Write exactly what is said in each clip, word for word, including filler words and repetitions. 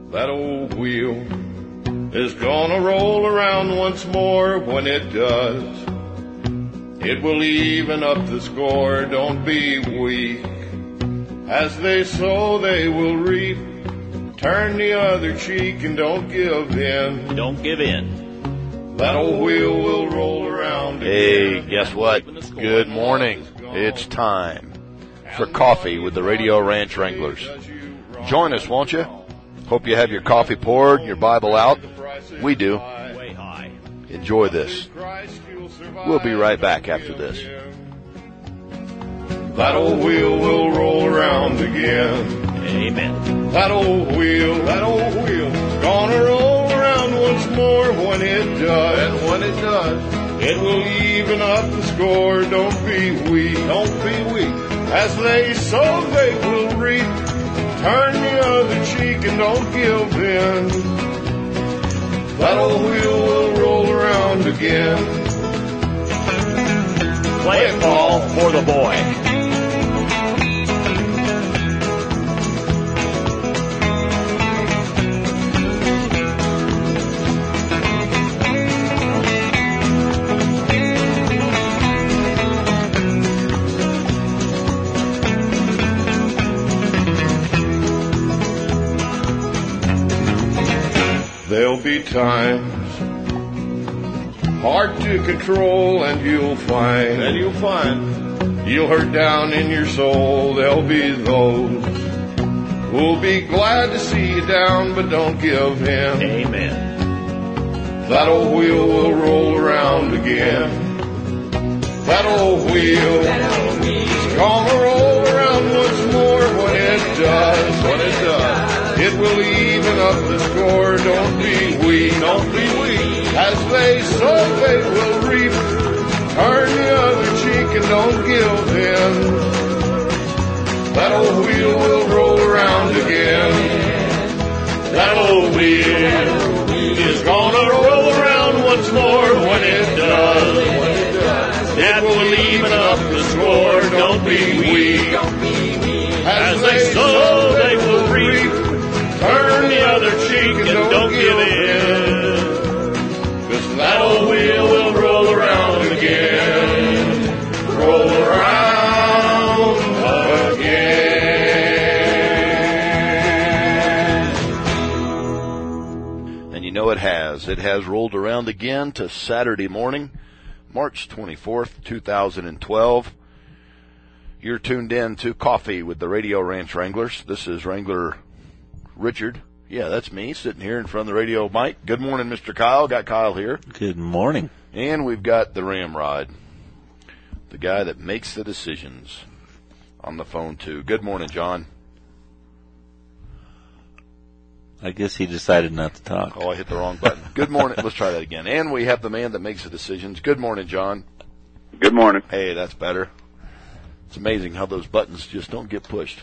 That old wheel is gonna roll around once more. When it does, it will even up the score. Don't be weak. As they sow, they will reap. Turn the other cheek and don't give in. Don't give in. That old wheel will roll around Hey, again. guess what? Good morning. It's time for coffee with the Radio Ranch Wranglers. Join us, won't you? Hope you have your coffee poured, your Bible out. We do. Way high. Enjoy this. We'll be right back after this. That old wheel will roll around again. Amen. That old wheel, that old wheel is gonna roll around once more. When it does, and when it does, it will even up the score. Don't be weak, don't be weak. As they sow, they will reap. Turn the other cheek and don't give in. That old wheel will roll around again. Play it, Paul, for the boy. There'll be times hard to control, and you'll find, and you'll find, you'll hurt down in your soul. There'll be those who'll be glad to see you down, but don't give in. Amen. That old wheel will roll around again. That old wheel is gonna roll around once more. When it does, when it does, it will even up the score. Don't be weak, don't be weak. As they sow, they will reap. Turn the other cheek and don't give in. That old wheel will roll around again. That old wheel is gonna roll around once more. When it does, when it does, it will even up the score. Don't be weak. As they sow, they will reap. Turn the other cheek and don't give in. 'Cause that old wheel will roll around again. Roll around again. And you know it has. It has rolled around again to Saturday morning, March twenty-fourth, two thousand twelve. You're tuned in to Coffee with the Radio Ranch Wranglers. This is Wrangler Richard. Yeah, that's me sitting here in front of the radio mic. Good morning, Mister Kyle. Got Kyle here. Good morning. And we've got the Ramrod, the guy that makes the decisions, on the phone too. Good morning, John. I guess he decided not to talk. Oh, I hit the wrong button. Good morning. Let's try that again. And we have the man that makes the decisions. Good morning, John. Good morning. Hey, that's better. It's amazing how those buttons just don't get pushed.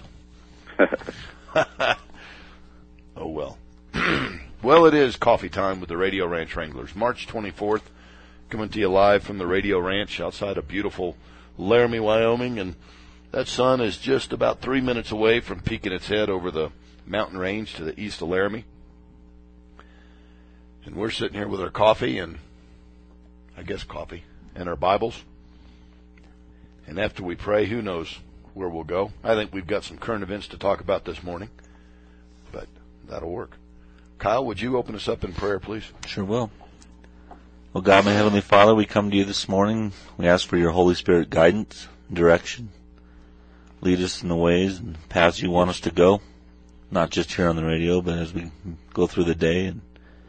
Oh, well. Well, it is coffee time with the Radio Ranch Wranglers. March twenty-fourth, coming to you live from the Radio Ranch outside of beautiful Laramie, Wyoming. And that sun is just about three minutes away from peeking its head over the mountain range to the east of Laramie. And we're sitting here with our coffee and, I guess, coffee and our Bibles. And after we pray, who knows where we'll go. I think we've got some current events to talk about this morning. But that'll work. Kyle, would you open us up in prayer, please? Sure will. Well, God, my Heavenly Father, we come to you this morning. We ask for your Holy Spirit guidance, direction. Lead us in the ways and paths you want us to go, not just here on the radio, but as we go through the day. And,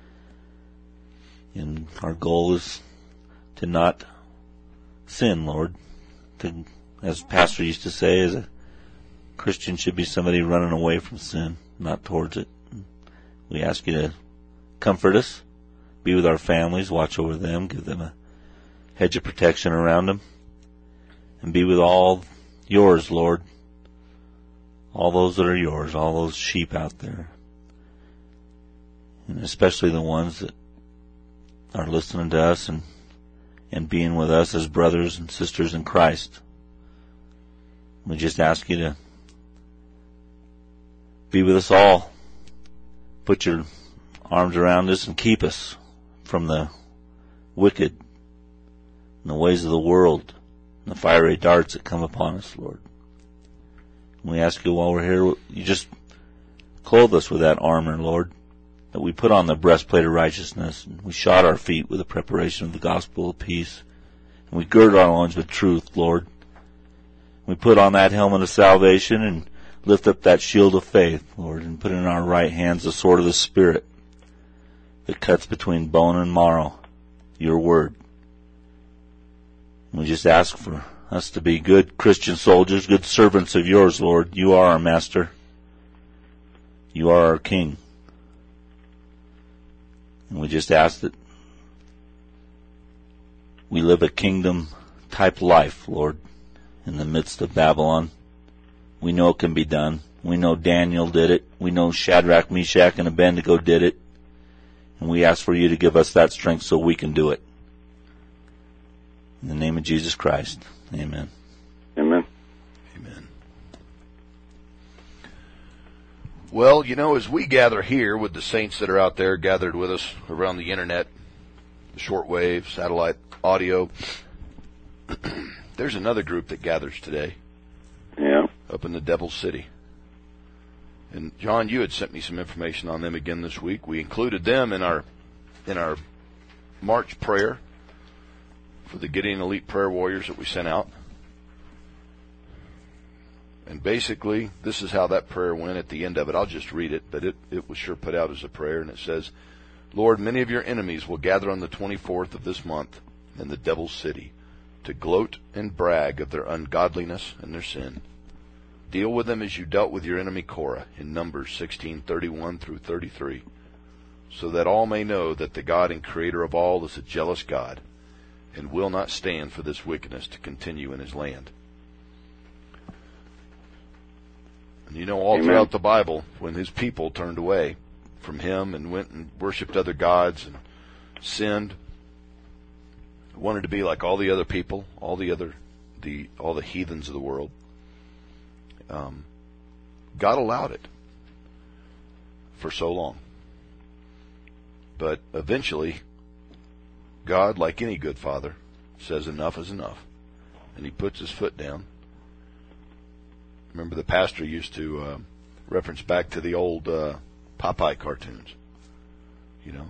and our goal is to not sin, Lord. To, as Pastor used to say, as a Christian should be somebody running away from sin, not towards it. We ask you to comfort us, be with our families, watch over them, give them a hedge of protection around them, and be with all yours, Lord, all those that are yours, all those sheep out there, and especially the ones that are listening to us and, and being with us as brothers and sisters in Christ. We just ask you to be with us all put your arms around us and keep us from the wicked and the ways of the world and the fiery darts that come upon us, Lord. And we ask you while we're here, you just clothe us with that armor, Lord, that we put on the breastplate of righteousness, and we shod our feet with the preparation of the gospel of peace, and we gird our loins with truth, Lord. We put on that helmet of salvation and lift up that shield of faith, Lord, and put in our right hands the sword of the Spirit that cuts between bone and marrow, your word. And we just ask for us to be good Christian soldiers, good servants of yours, Lord. You are our master. You are our King. And we just ask that we live a kingdom-type life, Lord, in the midst of Babylon. We know it can be done. We know Daniel did it. We know Shadrach, Meshach, and Abednego did it. And we ask for you to give us that strength so we can do it. In the name of Jesus Christ, amen. Amen. Amen. Well, you know, as we gather here with the saints that are out there gathered with us around the internet, the shortwave, satellite audio, there's another group that gathers today. Yeah. Up in the Devil City. And John, you had sent me some information on them again this week. We included them in our in our March prayer for the Gideon Elite Prayer Warriors that we sent out. And basically, this is how that prayer went at the end of it. I'll just read it, but it, it was sure put out as a prayer, and it says, Lord, many of your enemies will gather on the twenty-fourth of this month in the Devil's City to gloat and brag of their ungodliness and their sin. Deal with them as you dealt with your enemy Korah in Numbers sixteen thirty-one through thirty-three, so that all may know that the God and Creator of all is a jealous God and will not stand for this wickedness to continue in his land. And you know, all Amen. throughout the Bible, when his people turned away from him and went and worshipped other gods and sinned, wanted to be like all the other people, all the other, the all the heathens of the world, um, God allowed it for so long. But eventually, God, like any good father, says enough is enough, and he puts his foot down. Remember, the pastor used to uh, reference back to the old uh, Popeye cartoons. You know,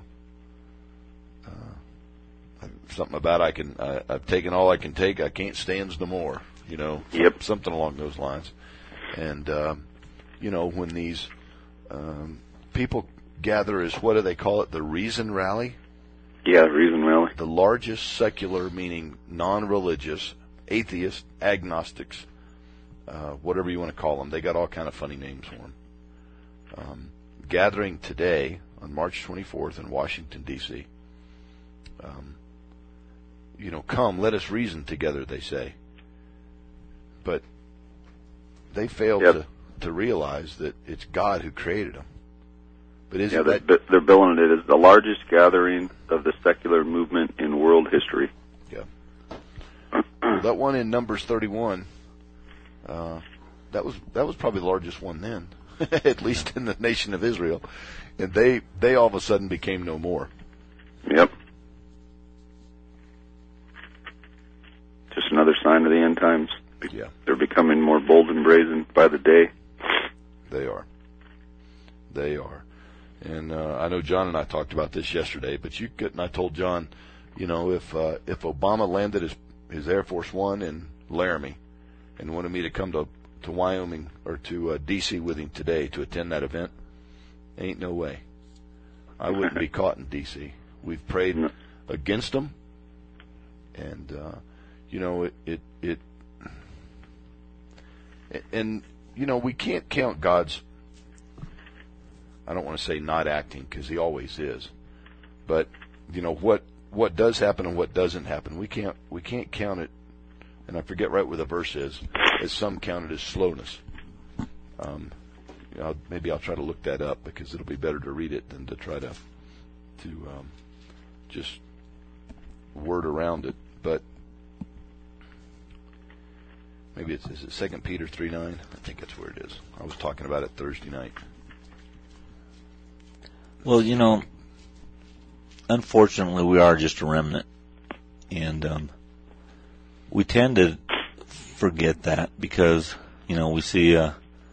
uh, something about I can. I, I've taken all I can take. I can't stands no more. You know, yep, something along those lines. And um, you know, when these um, people gather, as what do they call it? The Reason Rally. Yeah, Reason Rally. The largest secular, meaning non-religious, atheist, agnostics. Uh, whatever you want to call them. They got all kind of funny names for them. Um, gathering today on March twenty-fourth in Washington, D C Um, you know, come, let us reason together, they say. But they fail yep. to, to realize that it's God who created them. But isn't yeah, they're, that... they're billing it as the largest gathering of the secular movement in world history. Yeah. Well, that one in Numbers thirty-one... Uh, that was that was probably the largest one then, at least in the nation of Israel, and they they all of a sudden became no more. Yep. Just another sign of the end times. Yeah. They're becoming more bold and brazen by the day. They are. They are. And uh, I know John and I talked about this yesterday, but you could, and I told John, you know, if uh, if Obama landed his his Air Force One in Laramie and wanted me to come to to Wyoming or to uh, D C with him today to attend that event, ain't no way. I wouldn't be caught in D C We've prayed no. against them, and uh, you know it, it it and you know we can't count God's. I don't want to say not acting, because he always is, but you know what what does happen and what doesn't happen. We can't we can't count it. And I forget right where the verse is, as some count it as slowness. Um, you know, maybe I'll try to look that up, because it'll be better to read it than to try to to um, just word around it. But maybe it's is it Second Peter three nine? I think that's where it is. I was talking about it Thursday night. Well, you know, unfortunately, we are just a remnant, and um, we tend to forget that because you know we see a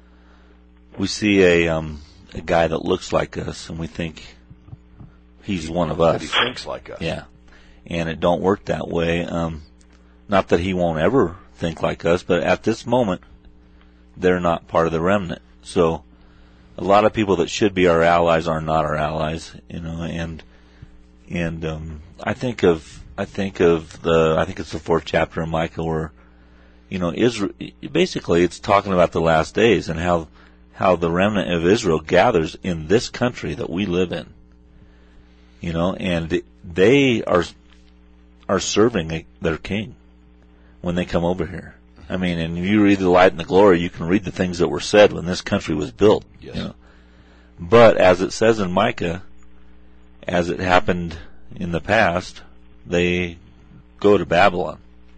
we see a um, a guy that looks like us, and we think he's one of us. That he thinks like us. Yeah, and it don't work that way. Um, not that he won't ever think like us, but at this moment, they're not part of the remnant. So a lot of people that should be our allies are not our allies, you know, and and um, I think of I think of the I think it's the fourth chapter of Micah where, you know, Israel basically it's talking about the last days and how how the remnant of Israel gathers in this country that we live in, you know, and they are are serving their king when they come over here. I mean, and if you read the Light and the Glory, you can read the things that were said when this country was built. Yes. You know? But as it says in Micah, as it happened in the past, they go to Babylon,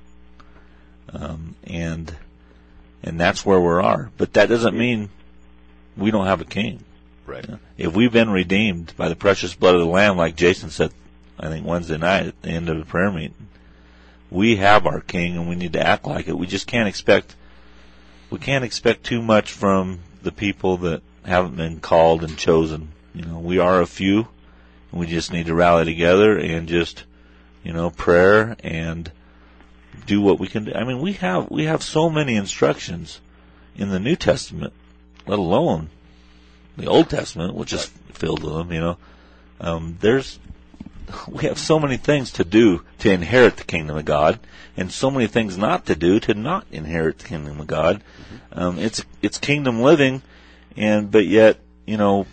um, and and that's where we are. But that doesn't mean we don't have a king. Right. You know? If we've been redeemed by the precious blood of the Lamb, like Jason said, I think Wednesday night at the end of the prayer meeting, we have our king, and we need to act like it. We just can't expect we can't expect too much from the people that haven't been called and chosen. You know, we are a few, and we just need to rally together and just, you know, prayer and do what we can do. I mean, we have we have so many instructions in the New Testament, let alone the Old Testament, which is filled with them. You know, um, there's. We have so many things to do to inherit the kingdom of God, and so many things not to do to not inherit the kingdom of God. Mm-hmm. Um, it's it's kingdom living, and but yet, you know,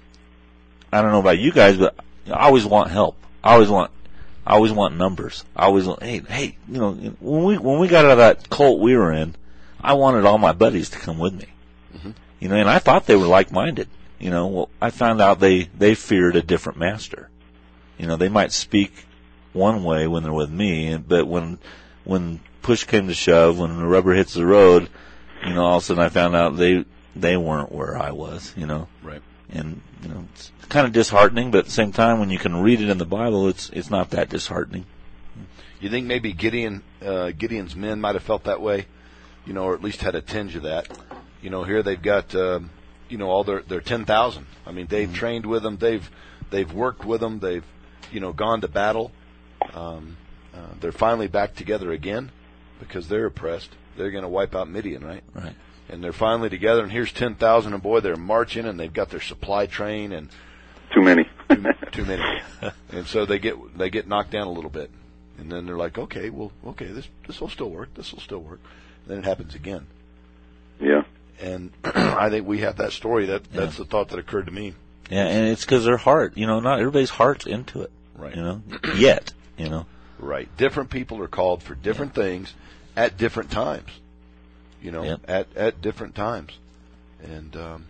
I don't know about you guys, but I always want help. I always want, I always want numbers. I always want, hey, hey, you know, when we when we got out of that cult we were in, I wanted all my buddies to come with me. Mm-hmm. You know, and I thought they were like-minded. You know, well, I found out they they feared a different master. You know, they might speak one way when they're with me, but when when push came to shove, when the rubber hits the road, you know, all of a sudden I found out they they weren't where I was. You know, right? And you know, it's kind of disheartening, but at the same time, when you can read it in the Bible, it's it's not that disheartening. You think maybe Gideon uh, Gideon's men might have felt that way, you know, or at least had a tinge of that. You know, here they've got uh, you know all their their ten thousand. I mean, they've mm-hmm. trained with them, they've they've worked with them, they've you know, gone to battle. Um, uh, they're finally back together again because they're oppressed. They're going to wipe out Midian, right? Right. And they're finally together, and here's ten thousand, and boy, they're marching, and they've got their supply train, and too many, too, too many, and so they get they get knocked down a little bit, and then they're like, okay, well, okay, this this will still work, this will still work. And then it happens again. Yeah. And I think we have that story. That that's yeah. the thought that occurred to me. Yeah, and it's because their heart, you know, not everybody's heart's into it. Right. You know, yet, you know. Right. Different people are called for different yeah. things at different times. You know, yep. at at different times, and um,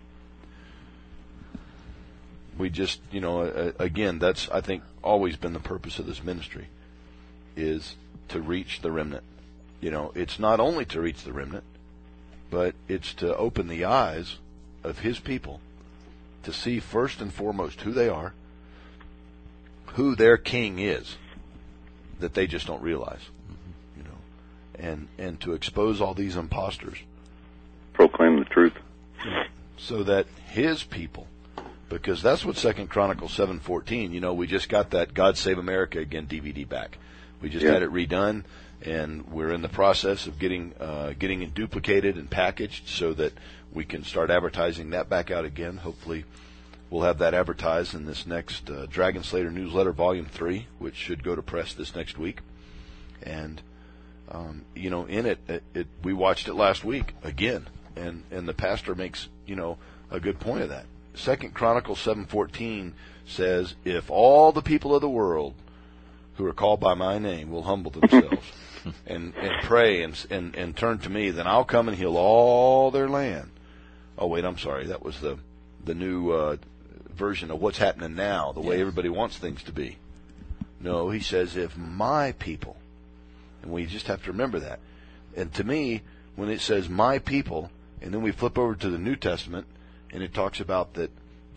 we just, you know, uh, again, that's I think always been the purpose of this ministry, is to reach the remnant. You know, it's not only to reach the remnant, but it's to open the eyes of His people to see first and foremost who they are, who their king is, that they just don't realize, mm-hmm. you know, and and to expose all these imposters, proclaim the truth, so that His people, because that's what Second Chronicles seven fourteen. You know, we just got that God Save America Again D V D back. We just yeah. had it redone, and we're in the process of getting uh, getting it duplicated and packaged so that we can start advertising that back out again. Hopefully, we'll have that advertised in this next uh, Dragon Slayer newsletter, Volume Three, which should go to press this next week. And um, you know, in it, it, it, we watched it last week again, and and the pastor makes you know a good point of that. Second Chronicles seven fourteen says, "If all the people of the world who are called by my name will humble themselves and and pray and and and turn to me, then I'll come and heal all their land." Oh wait, I'm sorry. That was the the new uh, version of what's happening now, the way yeah. everybody wants things to be. No, he says, if my people, and we just have to remember that. And to me, when it says my people, and then we flip over to the New Testament, and it talks about that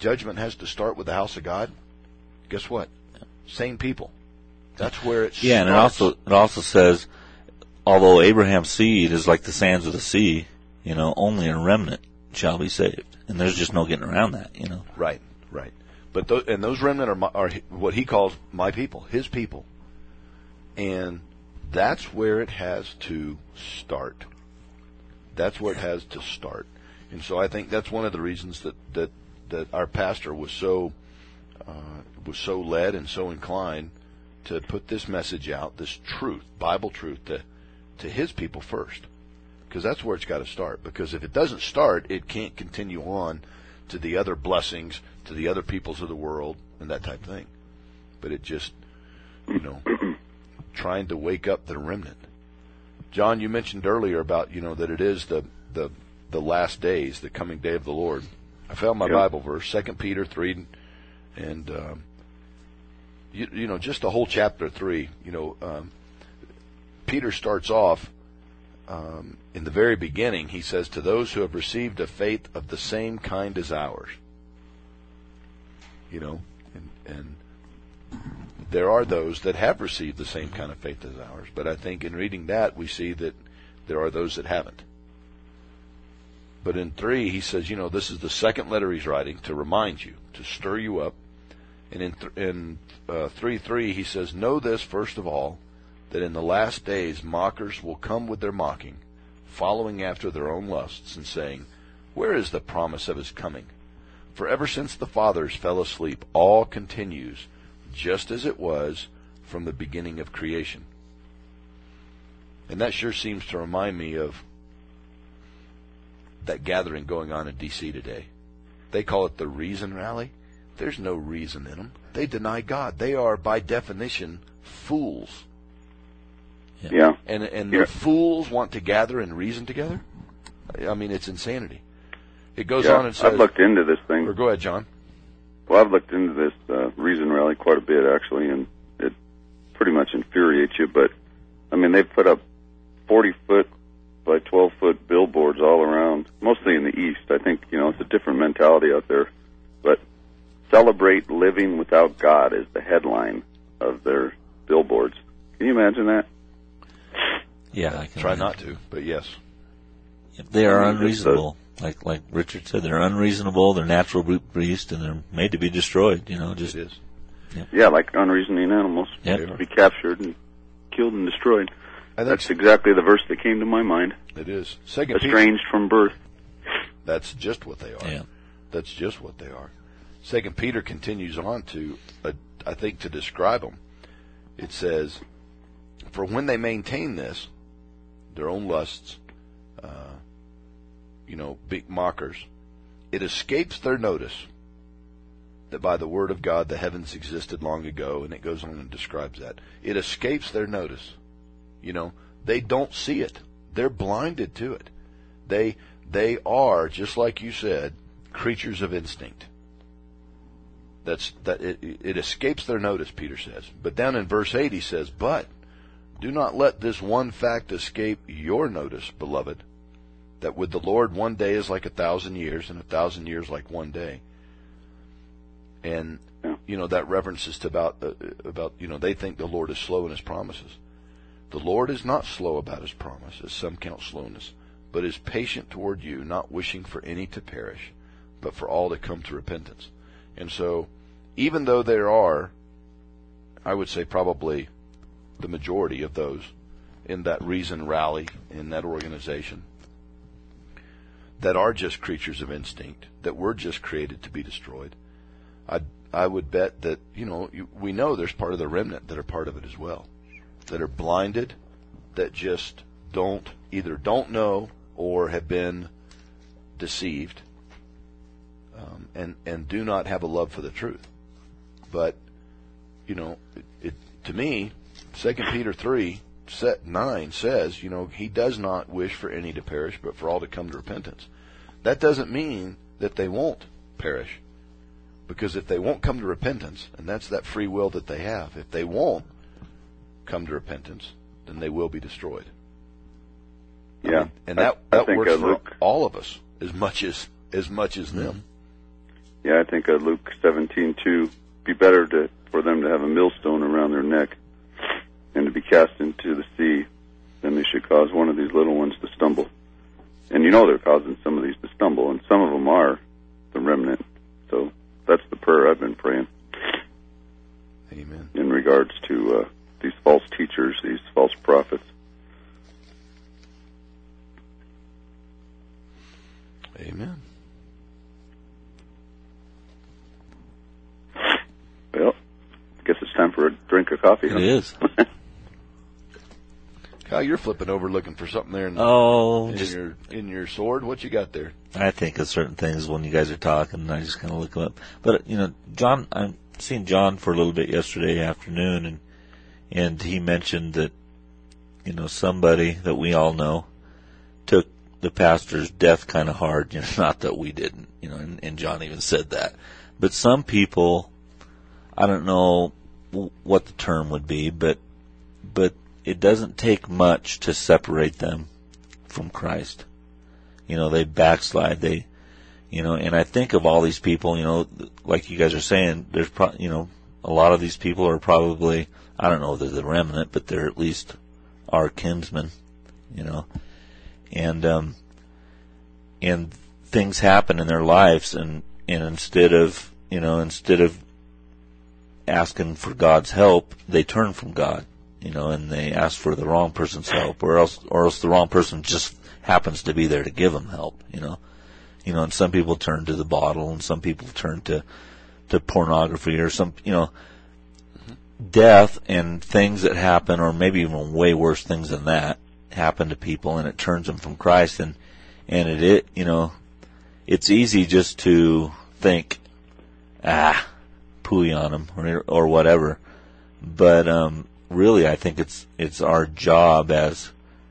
judgment has to start with the house of God, guess what? Same people. That's where it yeah, starts. and it also it also says, although Abraham's seed is like the sands of the sea, you know, only a remnant shall be saved, and there's just no getting around that, you know. Right, right. But those, and those remnant are, my, are what he calls my people, his people, and that's where it has to start. That's where it has to start, and so I think that's one of the reasons that that, that our pastor was so uh, was so led and so inclined to put this message out, this truth, Bible truth, to to his people first, because that's where it's got to start. Because if it doesn't start, it can't continue on to the other blessings, to the other peoples of the world, and that type of thing. But it just, you know, trying to wake up the remnant. John, you mentioned earlier about, you know, that it is the the the last days, the coming day of the Lord. I found my Yep. Bible verse, Second Peter three, and um, you, you know, just the whole chapter three. You know, um, Peter starts off um, in the very beginning. He says, "To those who have received a faith of the same kind as ours." You know, and, and there are those that have received the same kind of faith as ours. But I think in reading that, we see that there are those that haven't. But in three, he says, you know, this is the second letter he's writing to remind you, to stir you up. And in, th- in uh, three three, he says, know this, first of all, that in the last days mockers will come with their mocking, following after their own lusts, and saying, where is the promise of his coming? For ever since the fathers fell asleep, all continues just as it was from the beginning of creation. And that sure seems to remind me of that gathering going on in D C today. They call it the Reason Rally. There's no reason in them. They deny God. They are, by definition, fools. Yeah. And and Yeah. the fools want to gather and reason together? I mean, it's insanity. It goes Yeah, on and says... I've looked into this thing. Or go ahead, John. Well, I've looked into this uh, Reason Rally quite a bit, actually, and it pretty much infuriates you. But, I mean, they've put up forty-foot by twelve-foot billboards all around, mostly in the East. I think, you know, it's a different mentality out there. But celebrate living without God is the headline of their billboards. Can you imagine that? Yeah, I can Try imagine. not to, but yes. If they are I mean, it's unreasonable, like like Richard said, they're unreasonable, they're natural brute beasts, and they're made to be destroyed, you know, just... It is. Yeah, like unreasoning animals. Yep. To be captured and killed and destroyed. I think That's exactly the verse that came to my mind. it is. Second Peter, Estranged from birth. that's just what they are. Yeah. That's just what they are. Second Peter continues on to, uh, I think, to describe them. It says, for when they maintain this, their own lusts, uh, you know, big mockers, it escapes their notice that by the word of God the heavens existed long ago, and it goes on and describes that. It escapes their notice. You know, they don't see it. They're blinded to it. They they are, just like you said, creatures of instinct. That's that it, it escapes their notice, Peter says. But down in verse eight he says, but do not let this one fact escape your notice, beloved, that with the Lord one day is like a thousand years, and a thousand years like one day. And, you know, that references to about, uh, about, you know, they think the Lord is slow in his promises. The Lord is not slow about his promise, as some count slowness, but is patient toward you, not wishing for any to perish, but for all to come to repentance. And so, even though there are, I would say probably the majority of those in that Reason Rally, in that organization, that are just creatures of instinct, that were just created to be destroyed, I I would bet that, you know, you, we know there's part of the remnant that are part of it as well, that are blinded, that just don't, either don't know or have been deceived, um, and, and do not have a love for the truth. But, you know, it, it, to me, Second Peter three, set nine says, you know, he does not wish for any to perish, but for all to come to repentance. That doesn't mean that they won't perish. Because if they won't come to repentance, and that's that free will that they have, if they won't come to repentance, then they will be destroyed. Yeah. I mean, and that, I, I that think, works uh, for Luke, all of us as much as as much as them. yeah, I think uh, Luke seventeen two, be better to for them to have a millstone around their neck and to be cast into the sea than they should cause one of these little ones to stumble. And you know they're causing some of these to stumble, and some of them are the remnant. So that's the prayer I've been praying. Amen. In regards to uh, these false teachers, these false prophets. Amen. Well, I guess it's time for a drink of coffee. It huh? is. Kyle, you're flipping over looking for something there in, Oh, in just your in your sword. What you got there? I think of certain things when you guys are talking, and I just kind of look them up. But you know, John, I seen John for a little bit yesterday afternoon, and and he mentioned that you know somebody that we all know took the pastor's death kind of hard. You know, not that we didn't. You know, and, and John even said that. But some people, I don't know what the term would be, but but it doesn't take much to separate them from Christ. You know, they backslide. They, you know, and I think of all these people. You know, like you guys are saying, there's pro- you know, a lot of these people are probably, I don't know if they're the remnant, but they're at least our kinsmen. You know, and um, and things happen in their lives, and and instead of you know instead of asking for God's help, they turn from God. You know, and they ask for the wrong person's help, or else, or else the wrong person just happens to be there to give them help. You know, you know, and some people turn to the bottle, and some people turn to to pornography, or some, you know, mm-hmm. death and things that happen, or maybe even way worse things than that, happen to people, and it turns them from Christ. And and it, it you know, it's easy just to think, ah, pooey on them, or or whatever, but um. Really, I think it's it's our job as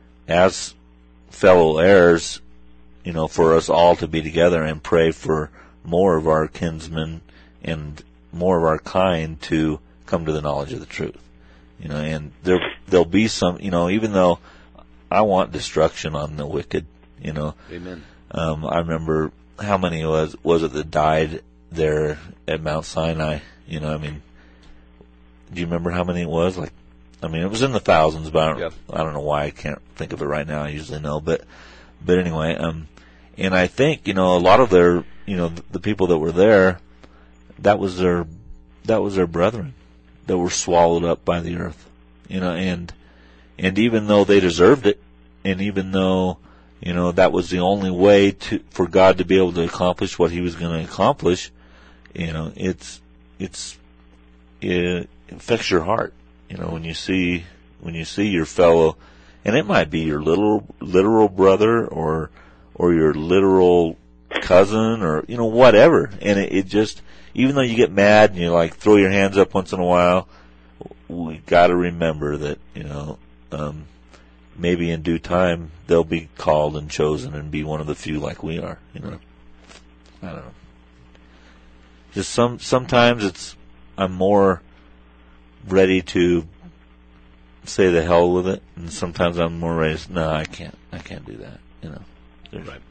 as fellow heirs, you know, for us all to be together and pray for more of our kinsmen and more of our kind to come to the knowledge of the truth. You know, and there there'll be some, you know, even though I want destruction on the wicked, you know. Amen. Um, I remember how many was was it that died there at Mount Sinai? You know, I mean, do you remember how many it was? Like, I mean, it was in the thousands, but I don't, yep. I don't know why I can't think of it right now. I usually know, but, but anyway, um, and I think, you know, a lot of their, you know, the, the people that were there, that was their, that was their brethren that were swallowed up by the earth, you know, and, and even though they deserved it, and even though, you know, that was the only way to, for God to be able to accomplish what he was going to accomplish, you know, it's, it's, it affects your heart. You know, when you see when you see your fellow, and it might be your little literal brother or or your literal cousin, or you know, whatever, and it, it just, even though you get mad and you like throw your hands up once in a while, we got to remember that, you know, um, maybe in due time they'll be called and chosen and be one of the few like we are. You know, I don't know. Just some sometimes it's I'm more ready to say the hell with it, and sometimes I'm more ready to, no, I can't, I can't do that, you know. There's, right.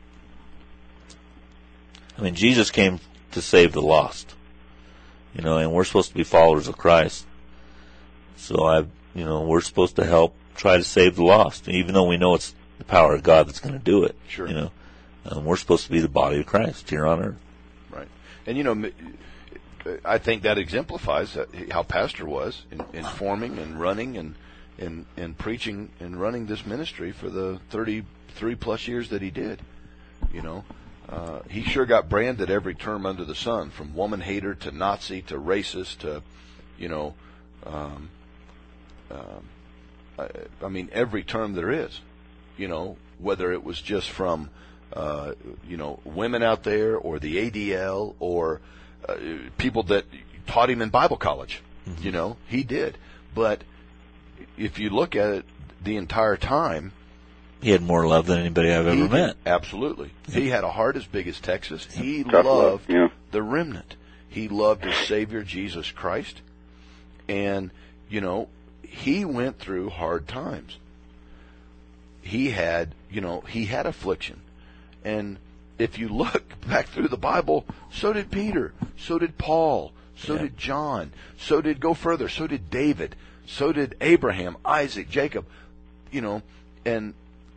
I mean, Jesus came to save the lost, you know, and we're supposed to be followers of Christ. So I, you know, we're supposed to help try to save the lost, even though we know it's the power of God that's going to do it. Sure. You know, um, we're supposed to be the body of Christ here on earth. Right. And you know, I think that exemplifies how Pastor was in, in forming and running and, and and preaching and running this ministry for the thirty-three plus years that he did. You know, uh, he sure got branded every term under the sun, from woman hater to Nazi to racist to, you know, um, um, I, I mean, every term there is. You know, whether it was just from, uh, you know, women out there, or the A D L, or Uh, people that taught him in Bible college. Mm-hmm. You know, he did. But if you look at it the entire time, he had more love than anybody I've ever met. Absolutely. Yeah. He had a heart as big as Texas. He Tough loved love, yeah. the remnant. He loved his Savior, Jesus Christ. And, you know, he went through hard times. He had, you know, he had affliction. And if you look back through the Bible, so did Peter, so did Paul, so yeah. did John, so did, go further, so did David, so did Abraham, Isaac, Jacob, you know, and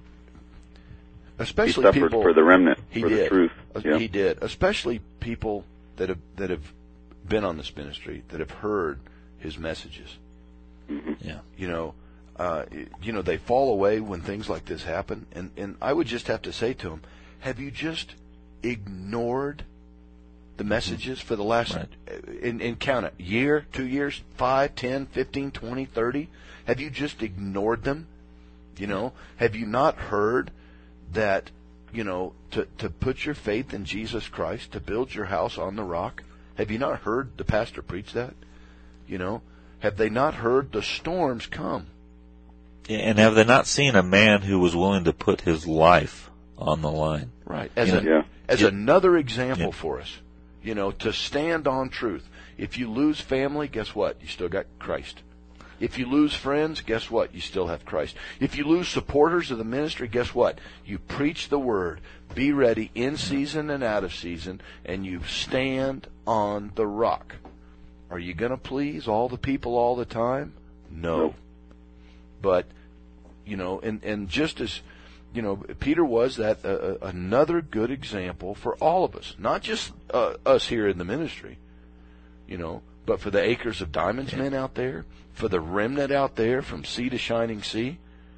especially he suffered people for the remnant, he for did. the truth. Yeah. He did, especially people that have that have been on this ministry, that have heard his messages. Mm-hmm. Yeah, you know, uh, you know, they fall away when things like this happen, and and I would just have to say to them, have you just ignored the messages for the last, right. and, and count it, year, two years, five, ten, fifteen, twenty, thirty? Have you just ignored them? You know, have you not heard that, you know, to, to put your faith in Jesus Christ, to build your house on the rock? Have you not heard the pastor preach that? You know, have they not heard the storms come? And have they not seen a man who was willing to put his life on the line? Right. As, You a, know, yeah. as Yeah. another example Yeah. for us, you know, to stand on truth. If you lose family, guess what? You still got Christ. If you lose friends, guess what? You still have Christ. If you lose supporters of the ministry, guess what? You preach the word. Be ready in season and out of season, and you stand on the rock. Are you going to please all the people all the time? No. Nope. But, you know, and, and just as, you know, Peter was that uh, another good example for all of us, not just uh, us here in the ministry, you know, but for the Acres of Diamonds men out there, for the remnant out there from sea to shining sea,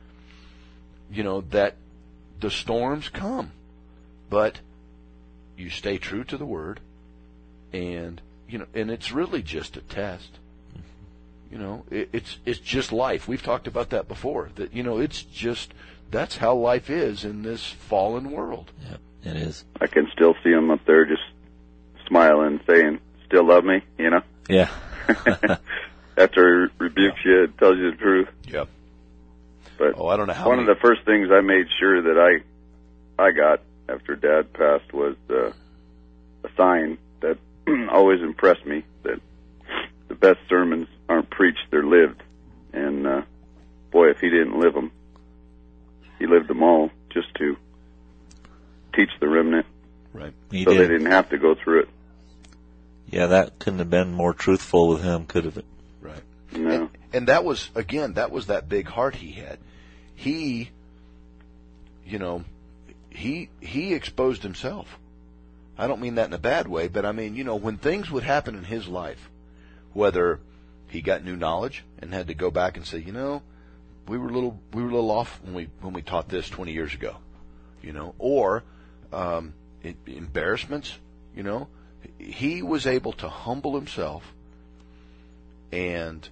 you know, that the storms come, but you stay true to the word, and, you know, and it's really just a test. You know, it, it's it's just life. We've talked about that before, that, you know, it's just, that's how life is in this fallen world. Yeah, it is. I can still see him up there just smiling, saying, still love me, you know? Yeah. After he rebukes you, it tells you the truth. Yep. But Oh, I don't know how one many- of the first things I made sure that I I got after Dad passed was uh, a sign that always impressed me, that the best sermons aren't preached, they're lived. And, uh, boy, if he didn't live them, he lived them all just to teach the remnant Right. He so did. they didn't have to go through it. Yeah, that couldn't have been more truthful with him, could have it? Right. No. And, and that was, again, that was that big heart he had. He, you know, he he exposed himself. I don't mean that in a bad way, but I mean, you know, when things would happen in his life, whether he got new knowledge and had to go back and say, you know, we were a little we were a little off when we when we taught this twenty years ago, you know, or um, it, embarrassments, you know, he was able to humble himself and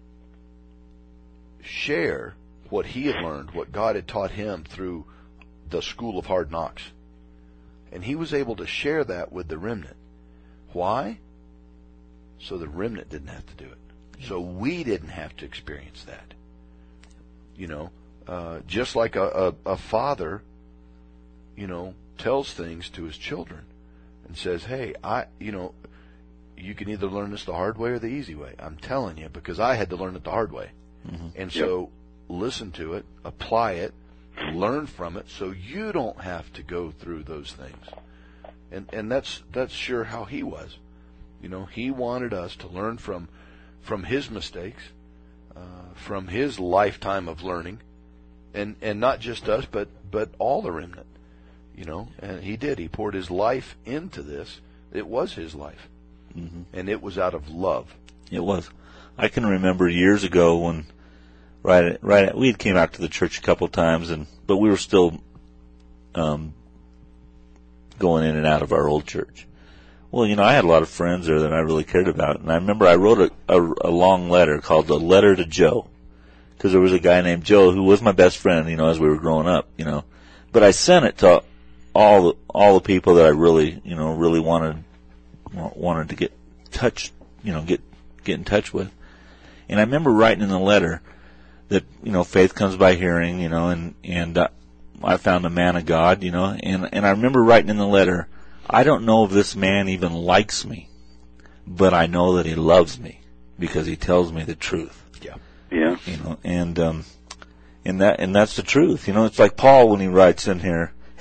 share what he had learned, what God had taught him through the school of hard knocks. And he was able to share that with the remnant. Why? So the remnant didn't have to do it. So we didn't have to experience that. You know, uh, just like a, a, a father, you know, tells things to his children and says, hey, I, you know, you can either learn this the hard way or the easy way. I'm telling you, because I had to learn it the hard way. Mm-hmm. And so listen to it, apply it, learn from it, so you don't have to go through those things. And and that's that's sure how he was. You know, he wanted us to learn from from his mistakes, uh, from his lifetime of learning, and and not just us, but but all the remnant. You know, and he did. He poured his life into this. It was his life, mm-hmm. and it was out of love. It was. I can remember years ago when, right, right, we had came out to the church a couple of times, and but we were still um, going in and out of our old church. Well, you know, I had a lot of friends there that I really cared about, and I remember I wrote a, a, a long letter called "The Letter to Joe," because there was a guy named Joe who was my best friend, you know, as we were growing up, you know. But I sent it to all the all the people that I really, you know, really wanted wanted to get touch, you know, get get in touch with. And I remember writing in the letter that, you know, faith comes by hearing, you know, and and uh, I found a man of God, you know, and and I remember writing in the letter, I don't know if this man even likes me, but I know that he loves me because he tells me the truth. Yeah. Yeah. You know, and um and that and that's the truth. You know, it's like Paul when he writes in here,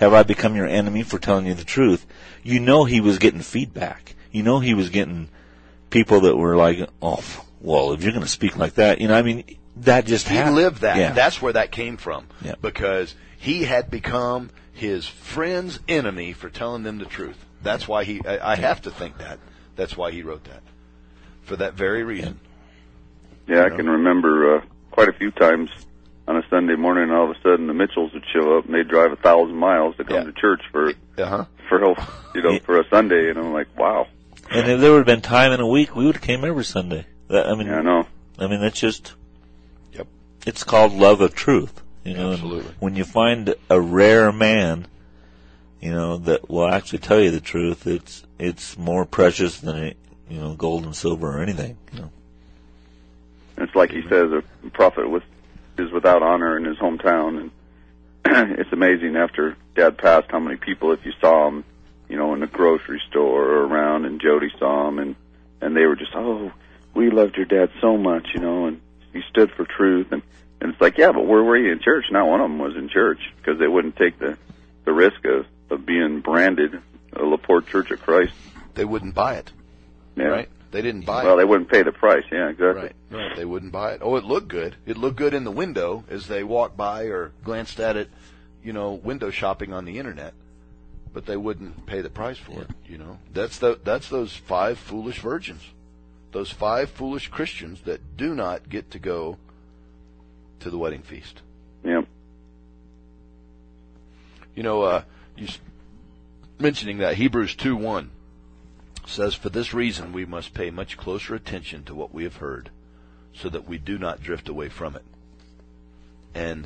have I become your enemy for telling you the truth? You know he was getting feedback. You know he was getting people that were like, oh, well, if you're going to speak like that, you know, I mean, that just he happened. lived that. Yeah. That's where that came from. Yeah. Because he had become his friend's enemy for telling them the truth. That's why he, I, I have to think that. That's why he wrote that. For that very reason. Yeah, you I know? can remember uh, quite a few times on a Sunday morning, and all of a sudden the Mitchells would show up, and they'd drive a thousand miles to come yeah. to church for, uh-huh. for you know, for a Sunday, and I'm like, wow. And if there would have been time in a week, we would have came every Sunday. That, I mean, yeah, I know. I mean, that's just, yep. It's called love of truth. You know, absolutely. And when you find a rare man, you know, that will actually tell you the truth, it's it's more precious than, you know, gold and silver or anything. You know. It's like he says, a prophet with, is without honor in his hometown, and it's amazing after Dad passed how many people, if you saw him, you know, in the grocery store or around, and Jody saw him, and and they were just, oh, we loved your dad so much, you know, and he stood for truth, and and it's like, yeah, but where were you in church? Not one of them was in church because they wouldn't take the the risk of of being branded a LaPorte Church of Christ. They wouldn't buy it. Yeah. Right? They didn't buy well, it. Well, they wouldn't pay the price. Yeah, exactly. Right. Right. They wouldn't buy it. Oh, it looked good. It looked good in the window as they walked by or glanced at it, you know, window shopping on the internet. But they wouldn't pay the price for yeah. it, you know. That's the that's those five foolish virgins. Those five foolish Christians that do not get to go to the wedding feast. Yep. You know, uh, you mentioning that Hebrews two one says, "For this reason we must pay much closer attention to what we have heard, so that we do not drift away from it." And,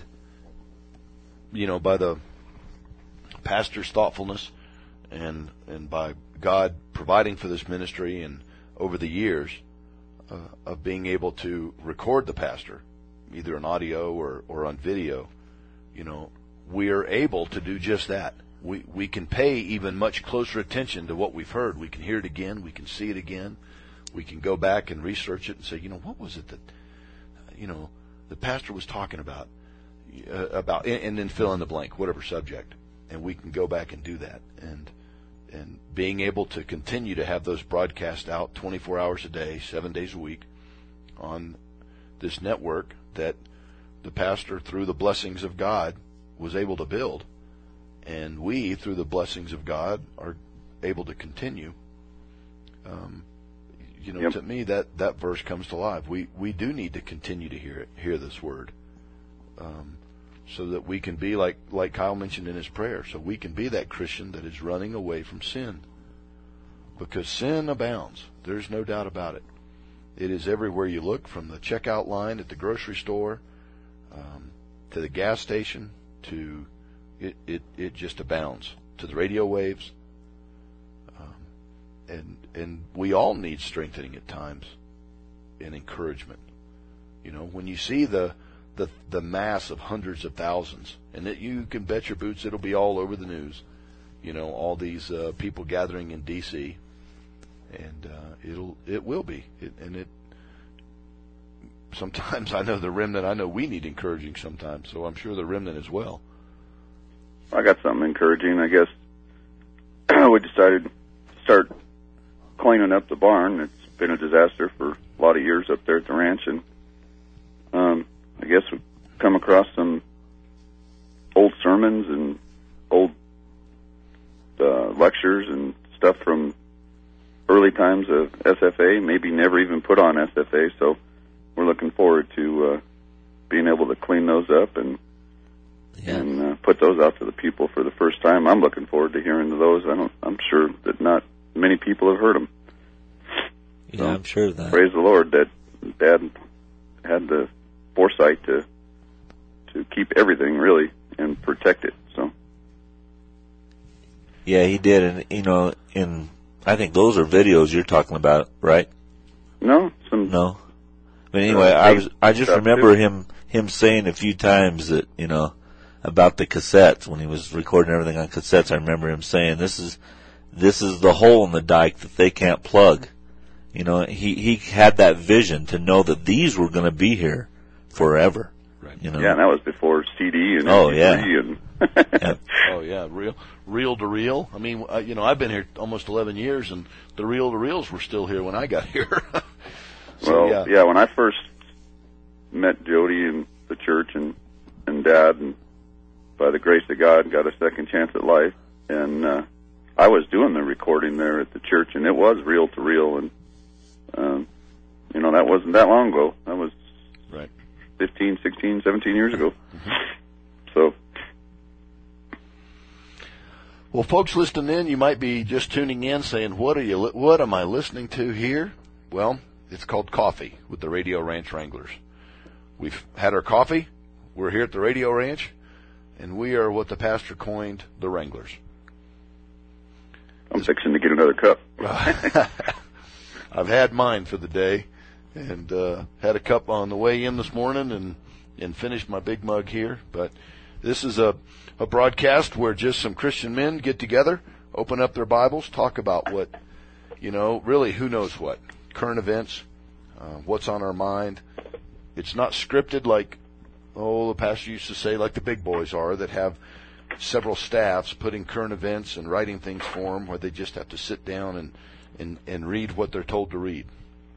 you know, by the pastor's thoughtfulness and and by God providing for this ministry and over the years uh, of being able to record the pastor, either on audio or, or on video, you know, we are able to do just that. We we can pay even much closer attention to what we've heard. We can hear it again. We can see it again. We can go back and research it and say, you know, what was it that, you know, the pastor was talking about, uh, about, and, and then fill in the blank, whatever subject. And we can go back and do that. And and being able to continue to have those broadcasts out twenty-four hours a day, seven days a week on this network that the pastor, through the blessings of God, was able to build. And we, through the blessings of God, are able to continue. Um, you know, yep. to me, that, that verse comes to life. We we do need to continue to hear it, hear this word. Um So that we can be like, like Kyle mentioned in his prayer, so we can be that Christian that is running away from sin. Because sin abounds. There's no doubt about it. It is everywhere you look, from the checkout line at the grocery store, um, to the gas station, to it, it, it just abounds. To the radio waves. Um, and, and we all need strengthening at times and encouragement. You know, when you see the, the the mass of hundreds of thousands, and that you can bet your boots it'll be all over the news, you know, all these uh, people gathering in D C, and uh, it'll it will be, it, and it sometimes I know the remnant, I know we need encouraging sometimes, so I'm sure the remnant as well. I got something encouraging, I guess. We decided to start cleaning up the barn. It's been a disaster for a lot of years up there at the ranch, and um I guess we've come across some old sermons and old uh, lectures and stuff from early times of S F A, maybe never even put on S F A, so we're looking forward to uh, being able to clean those up and yeah. and uh, put those out to the people for the first time. I'm looking forward to hearing those. I don't, I'm sure that not many people have heard them. Yeah, so, I'm sure of that. Praise the Lord that Dad had the foresight to to keep everything really and protect it. So yeah, he did, and you know, in I think those are videos you're talking about, right? No, some no. But anyway, I was I just remember too. him him saying a few times that, you know, about the cassettes when he was recording everything on cassettes. I remember him saying, "This is this is the hole in the dike that they can't plug." You know, he he had that vision to know that these were going to be here forever. Right. You know? Yeah, and that was before C D and oh M P three yeah, and Yep. Oh yeah, real, reel to reel. I mean, uh, you know, I've been here almost eleven years, and the reel to reels were still here when I got here. so, well, yeah. yeah, when I first met Jody and the church and and Dad, and by the grace of God, got a second chance at life, and uh, I was doing the recording there at the church, and it was reel to reel, and um, you know, that wasn't that long ago. That was right, fifteen, sixteen, seventeen years ago. Mm-hmm. So. Well, folks listening in, you might be just tuning in saying, what are you, li- what am I listening to here? Well, it's called Coffee with the Radio Ranch Wranglers. We've had our coffee. We're here at the Radio Ranch, and we are what the pastor coined the Wranglers. I'm fixing to get another cup. I've had mine for the day, and uh, had a cup on the way in this morning, and, and finished my big mug here. But this is a a broadcast where just some Christian men get together, open up their Bibles, talk about what, you know, really who knows what, current events, uh, what's on our mind. It's not scripted like, oh, the pastor used to say, like the big boys are, that have several staffs putting current events and writing things for them, where they just have to sit down and, and, and read what they're told to read.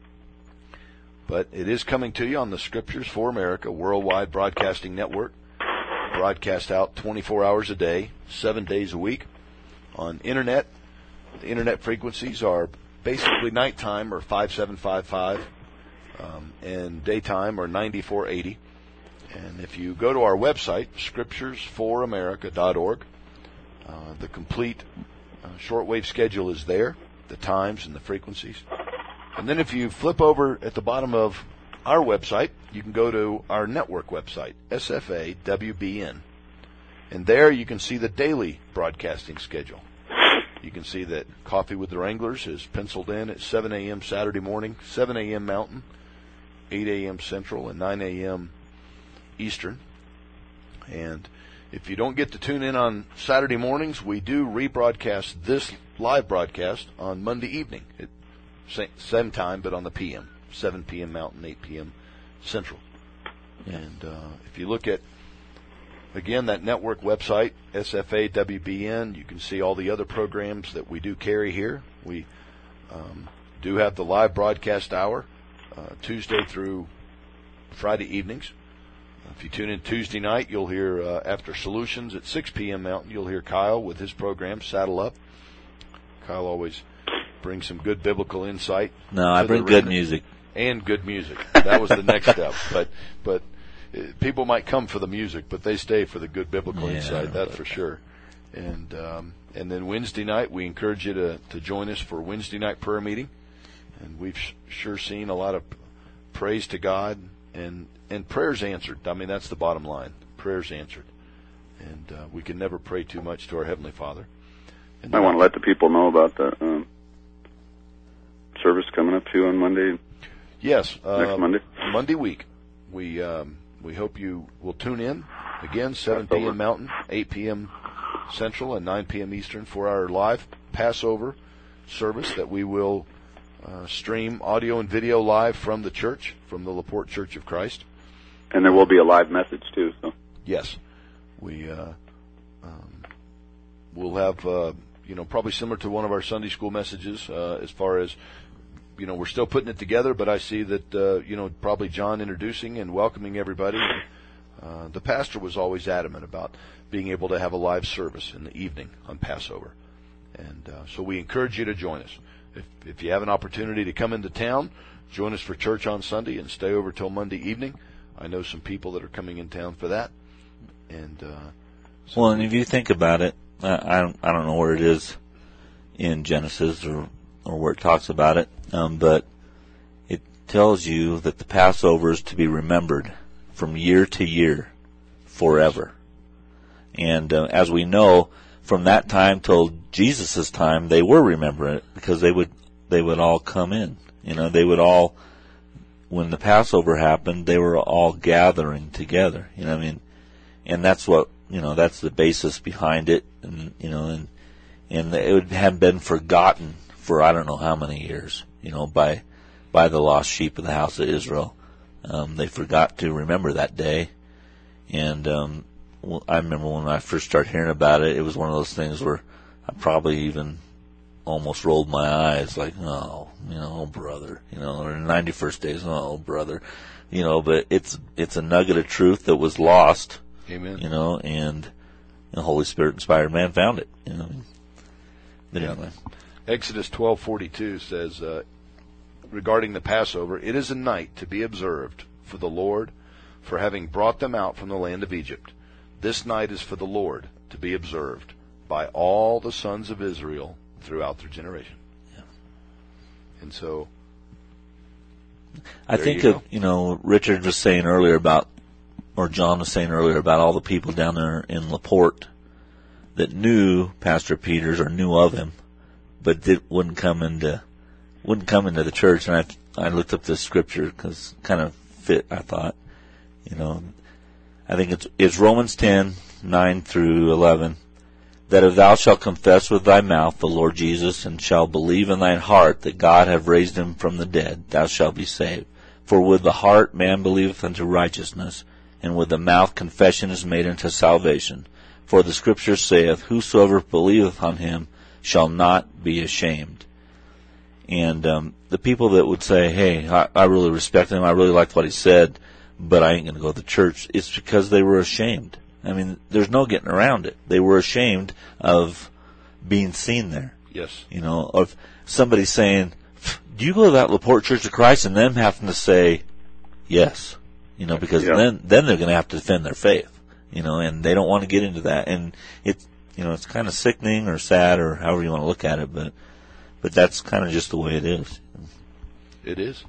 But it is coming to you on the Scriptures for America Worldwide Broadcasting Network. Broadcast out twenty-four hours a day, seven days a week on internet. The internet frequencies are basically nighttime or five seven five five, um, and daytime or ninety-four eighty. And if you go to our website, scriptures for america dot org, uh, the complete uh, shortwave schedule is there, the times and the frequencies. And then if you flip over at the bottom of our website, you can go to our network website, S F A W B N, and there you can see the daily broadcasting schedule. You can see that Coffee with the Wranglers is penciled in at seven a.m. Saturday morning, seven a.m. Mountain, eight a.m. Central, and nine a.m. Eastern. And if you don't get to tune in on Saturday mornings, we do rebroadcast this live broadcast on Monday evening at same time, but on the P M. seven p.m. Mountain, eight p.m. Central. And uh, if you look at, again, that network website, S F A W B N, you can see all the other programs that we do carry here. We um, do have the live broadcast hour, uh, Tuesday through Friday evenings. If you tune in Tuesday night, you'll hear, uh, after Solutions at six p.m. Mountain, you'll hear Kyle with his program, Saddle Up. Kyle always brings some good biblical insight. No, I bring good music. And good music. That was the next step. But but uh, people might come for the music, but they stay for the good biblical Yeah, insight, that's for sure. And um, and then Wednesday night, we encourage you to, to join us for Wednesday night prayer meeting. And we've sh- sure seen a lot of praise to God and, and prayers answered. I mean, that's the bottom line. Prayers answered. And uh, we can never pray too much to our Heavenly Father. And I want to let the people know about the um, service coming up too on Monday. Yes, uh, Next Monday? Monday week. We um, we hope you will tune in again, seven p.m. Mountain, eight p.m. Central, and nine p.m. Eastern for our live Passover service that we will uh, stream audio and video live from the church, from the LaPorte Church of Christ. And there will be a live message too. So yes, we uh, um, we'll have uh, you know probably similar to one of our Sunday school messages uh, as far as. You know, we're still putting it together, but I see that, uh, you know, probably John introducing and welcoming everybody. Uh, the pastor was always adamant about being able to have a live service in the evening on Passover. And uh, so we encourage you to join us. If, if you have an opportunity to come into town, join us for church on Sunday and stay over till Monday evening. I know some people that are coming in town for that. And uh, so Well, and if you think about it, I, I, don't, I don't know where it is in Genesis or or where it talks about it, um, but it tells you that the Passover is to be remembered from year to year, forever. And uh, as we know, from that time till Jesus' time, they were remembering it because they would they would all come in. You know, they would all, when the Passover happened, they were all gathering together. You know what I mean? And that's what, you know, that's the basis behind it. And, you know, and, and it would have been forgotten for I don't know how many years, you know, by by the lost sheep of the house of Israel. Um, they forgot to remember that day, and um, well, I remember when I first started hearing about it, it was one of those things where I probably even almost rolled my eyes, like, oh, you know, brother, you know, or ninety-first days, oh, brother, you know. But it's it's a nugget of truth that was lost, Amen. You know, and the Holy Spirit inspired man found it, you know. But Yeah. anyway, Exodus twelve forty-two says, uh, regarding the Passover, it is a night to be observed for the Lord, for having brought them out from the land of Egypt. This night is for the Lord to be observed by all the sons of Israel throughout their generation. Yeah. And so, I there think you of, go. you know, Richard was saying earlier about, or John was saying earlier about all the people down there in LaPorte that knew Pastor Peters or knew of him, but did, wouldn't come into wouldn't come into the church. And I I looked up this scripture because kind of fit. I thought, you know, I think it's it's Romans ten nine through eleven, that if thou shalt confess with thy mouth the Lord Jesus, and shalt believe in thine heart that God hath raised him from the dead, thou shalt be saved. For with the heart man believeth unto righteousness, and with the mouth confession is made unto salvation. For the Scripture saith, whosoever believeth on him shall not be ashamed. And um, the people that would say, hey, I, I really respect him, I really liked what he said, but I ain't going to go to church, it's because they were ashamed. I mean, there's no getting around it. They were ashamed of being seen there. yes, You know, of somebody saying, do you go to that LaPorte Church of Christ? And them having to say, yes. You know, because Yeah. then then they're going to have to defend their faith. You know, and they don't want to get into that. And it's, you know, it's kind of sickening or sad or however you want to look at it, but but that's kind of just the way it is. it is.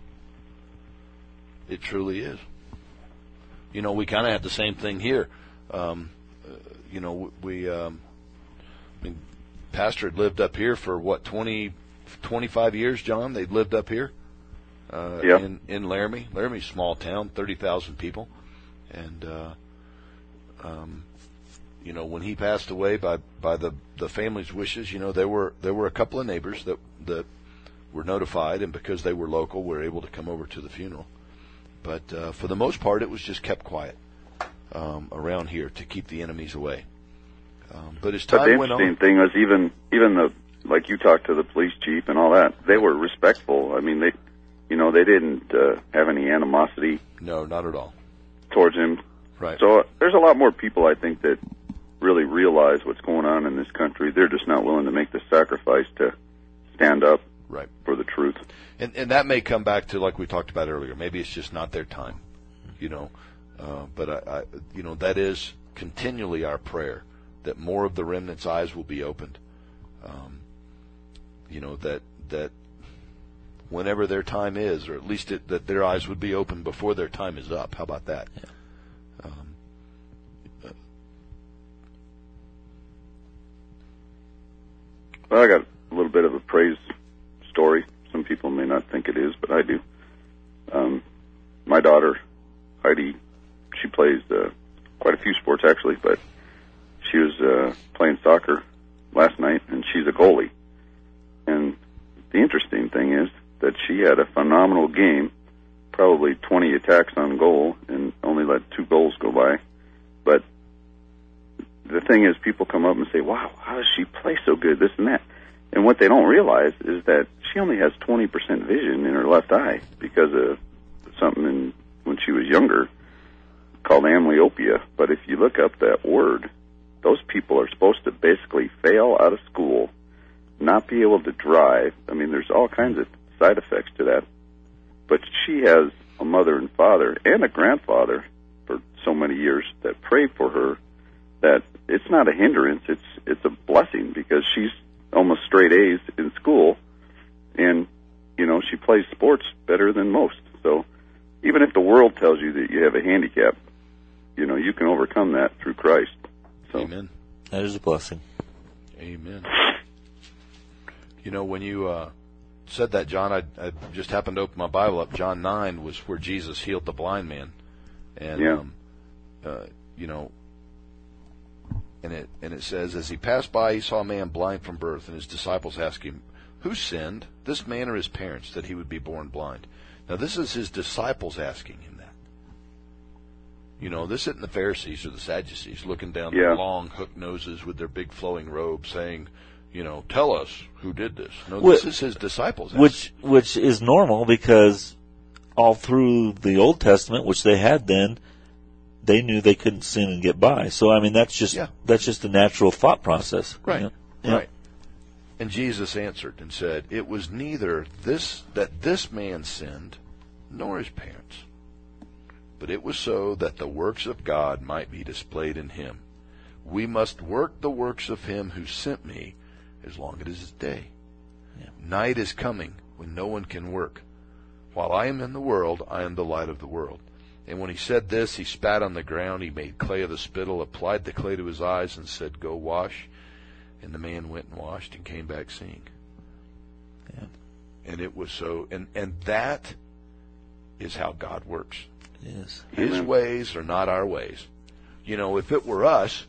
It truly is. You know, we kind of have the same thing here. Um, uh, you know, we, um, I mean, Pastor had lived up here for what, twenty, twenty-five years, John? They'd lived up here uh, Yeah. in, in Laramie. Laramie's a small town, thirty thousand people. And, uh, um, you know, when he passed away by, by the, the family's wishes, you know, there were, there were a couple of neighbors that, that were notified, and because they were local, were able to come over to the funeral. But, uh, for the most part, it was just kept quiet, um, around here to keep the enemies away. Um, but as But the time went interesting on, thing was even even the like you talked to the police chief and all that, they were respectful. I mean, they, you know, they didn't uh, have any animosity no, not at all. towards him. Right. So uh, there's a lot more people, I think, that really realize what's going on in this country. They're just not willing to make the sacrifice to stand up Right. for the truth. And, and that may come back to, like we talked about earlier, maybe it's just not their time, you know. Uh, but, I, I, you know, that is continually our prayer, that more of the remnant's eyes will be opened. Um, you know, that that whenever their time is, or at least it, that their eyes would be open before their time is up. How about that? Yeah. Um, uh, Well, I got a little bit of a praise story. Some people may not think it is, but I do. Um, my daughter, Heidi, she plays uh, quite a few sports, actually, but she was uh, playing soccer last night, and she's a goalie. And the interesting thing is that she had a phenomenal game, probably twenty attacks on goal, and only let two goals go by. But the thing is, people come up and say, wow, how does she play so good, this and that? And what they don't realize is that she only has twenty percent vision in her left eye because of something in, when she was younger called amblyopia. But if you look up that word, those people are supposed to basically fail out of school, not be able to drive. I mean, there's all kinds of side effects to that. But she has a mother and father and a grandfather for so many years that prayed for her that it's not a hindrance, it's it's a blessing because she's almost straight A's in school, and, you know, she plays sports better than most. So even if the world tells you that you have a handicap, you know, you can overcome that through Christ. So, Amen. That is a blessing. Amen. You know, when you uh, said that, John, I, I just happened to open my Bible up. John nine was where Jesus healed the blind man. And, Yeah. um, uh, you know, and it and it says, as he passed by, he saw a man blind from birth, and his disciples asked him, who sinned, this man or his parents, that he would be born blind? Now, this is his disciples asking him that. You know, this isn't the Pharisees or the Sadducees looking down Yeah. their long hook noses with their big flowing robes saying, you know, tell us who did this. No, Which- this is his disciples. Which which is normal because all through the Old Testament, which they had then, they knew they couldn't sin and get by. So I mean, that's just Yeah. that's just a natural thought process. Right. You know? Yeah. Right. And Jesus answered and said, it was neither this that this man sinned, nor his parents, but it was so that the works of God might be displayed in him. We must work the works of him who sent me as long as it is day. Yeah. Night is coming when no one can work. While I am in the world, I am the light of the world. And when he said this, he spat on the ground, he made clay of the spittle, applied the clay to his eyes, and said, go wash. And the man went and washed and came back seeing. Yeah. And it was so, and, and that is how God works. Yes. His Amen. ways are not our ways. You know, if it were us,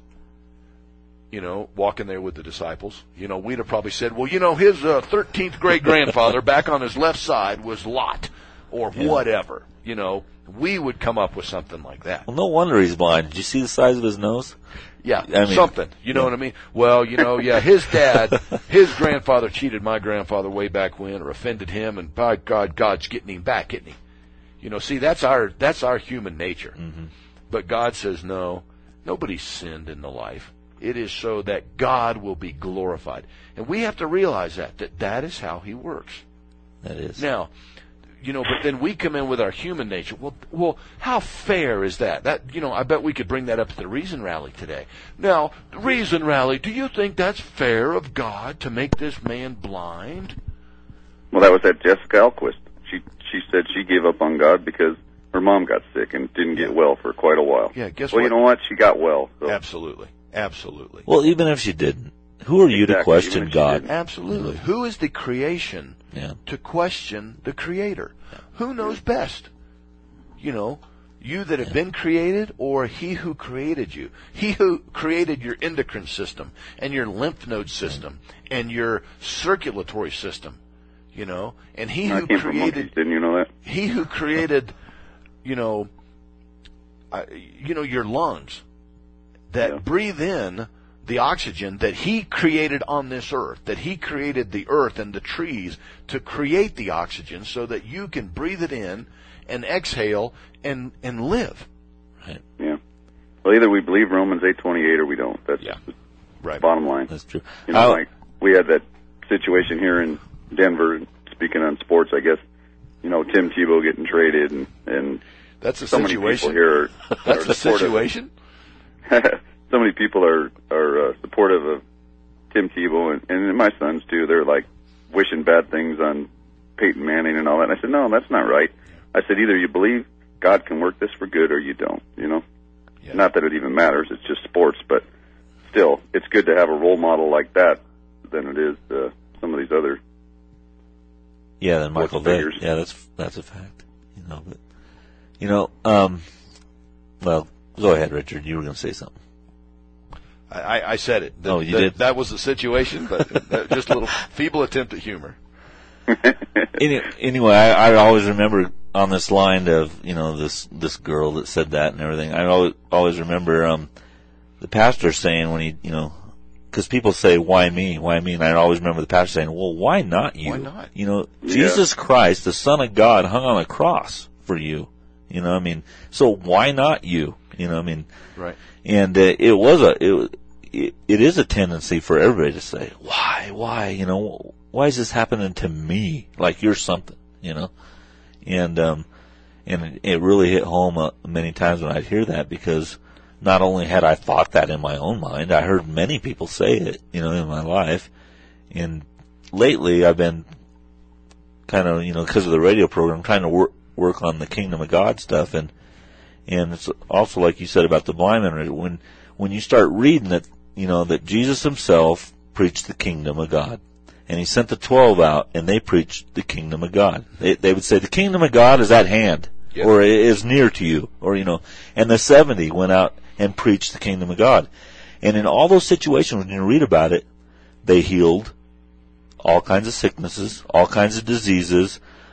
you know, walking there with the disciples, you know, we'd have probably said, well, you know, his uh, thirteenth great grandfather back on his left side was Lot, or Yeah. whatever. You know, we would come up with something like that. Well, no wonder he's blind. Did you see the size of his nose? Yeah, I mean, something. You know yeah. what I mean? Well, you know, yeah, his dad, his grandfather cheated my grandfather way back when, or offended him, and by God, God's getting him back, isn't he? You know, see, that's our that's our human nature. Mm-hmm. But God says, no, nobody's sinned in the life. It is so that God will be glorified. And we have to realize that, that that is how he works. That is. Now, you know, but then we come in with our human nature. Well, well, how fair is that? That, you know, I bet we could bring that up at the Reason Rally today. Now, Reason Rally, do you think that's fair of God to make this man blind? Well, that was that Jessica Alquist. She she said she gave up on God because her mom got sick and didn't get well for quite a while. Yeah, guess well, what? you know what? She got well. So. Absolutely. Absolutely. Well, even if she didn't, who are you to Exactly, question even if she God? didn't. Absolutely. Who is the creation Yeah. to question the Creator? Who knows best? You know, you that have been created, or he who created you? He who created your endocrine system and your lymph node system and your circulatory system, you know, and he I who came from monkeys, created, didn't you know that? he who created, you know, uh, you know, your lungs that Yeah. breathe in the oxygen that he created on this earth, that he created the earth and the trees to create the oxygen so that you can breathe it in and exhale and, and live. Right. Yeah. Well, either we believe Romans eight twenty-eight or we don't. That's Yeah. the Right. bottom line. That's true. You know, How- like we had that situation here in Denver. Speaking on sports, I guess. You know, Tim Tebow getting traded, and and That's a so many situation. people here are, That's are the supportive. situation. So many people are are uh, supportive of Tim Tebow, and, and my sons too. They're like wishing bad things on Peyton Manning and all that. And I said, no, that's not right. I said, either you believe God can work this for good or you don't. You know, Yeah. not that it even matters. It's just sports, but still, it's good to have a role model like that than it is uh, some of these other. Yeah, then Michael Sports Vick. figures. Yeah, that's that's a fact. You know, but you know, um, well, go ahead, Richard. You were going to say something. I, I, I said it. That, Oh, you that, did? That was the situation, but that, just a little feeble attempt at humor. Any, anyway, I, I always remember on this line of, you know, this this girl that said that and everything. I always always remember um, the pastor saying when he, you know, because people say, "Why me? Why me?" And I always remember the pastor saying, "Well, why not you? Why not? You know, Yeah. Jesus Christ, the Son of God, hung on a cross for you. You know, I mean, so why not you? You know, I mean." Right. And uh, it was a it, was- it it is a tendency for everybody to say, why why you know why is this happening to me, like you're something, you know, and um and it, it really hit home uh, many times when I'd hear that, because not only had I thought that in my own mind, I heard many people say it, you know, in my life. And lately I've been kind of, you know, because of the radio program, trying to work work on the Kingdom of God stuff. And And it's also like you said about the blind man, when when you start reading that, you know, that Jesus himself preached the kingdom of God, and he sent the twelve out, and they preached the kingdom of God. They, they would say the kingdom of God is at hand, Yep. or it is near to you, or you know. And the seventy went out and preached the kingdom of God, and in all those situations, when you read about it, they healed all kinds of sicknesses, all kinds of diseases.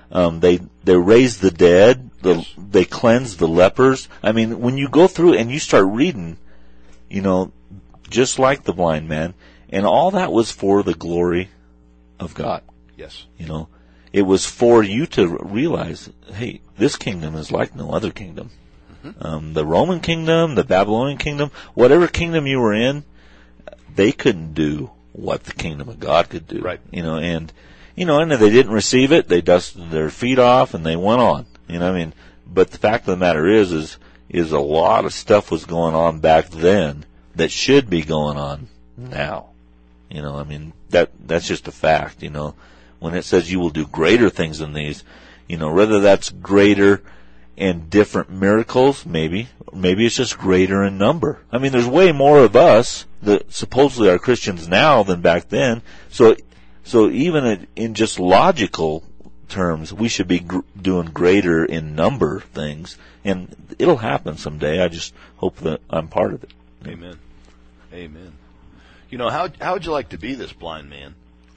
Um, they they raised the dead. The, Yes. They cleansed the lepers. I mean, when you go through and you start reading, you know, just like the blind man, and all that was for the glory of God. Yes. You know, it was for you to realize, hey, this kingdom is like no other kingdom. Mm-hmm. Um, the Roman kingdom, the Babylonian kingdom, whatever kingdom you were in, they couldn't do what the kingdom of God could do. Right. You know, and, you know, and if they didn't receive it, they dusted their feet off and they went on. You know, I mean, but the fact of the matter is, is, is a lot of stuff was going on back then that should be going on now. You know, I mean, that, that's just a fact, you know. When it says you will do greater things than these, you know, whether that's greater and different miracles, maybe, maybe it's just greater in number. I mean, there's way more of us that supposedly are Christians now than back then. So, so even in just logical terms, we should be gr- doing greater in number things, and it'll happen someday. I just hope that I'm part of it. Amen. Amen. You know, how how would you like to be this blind man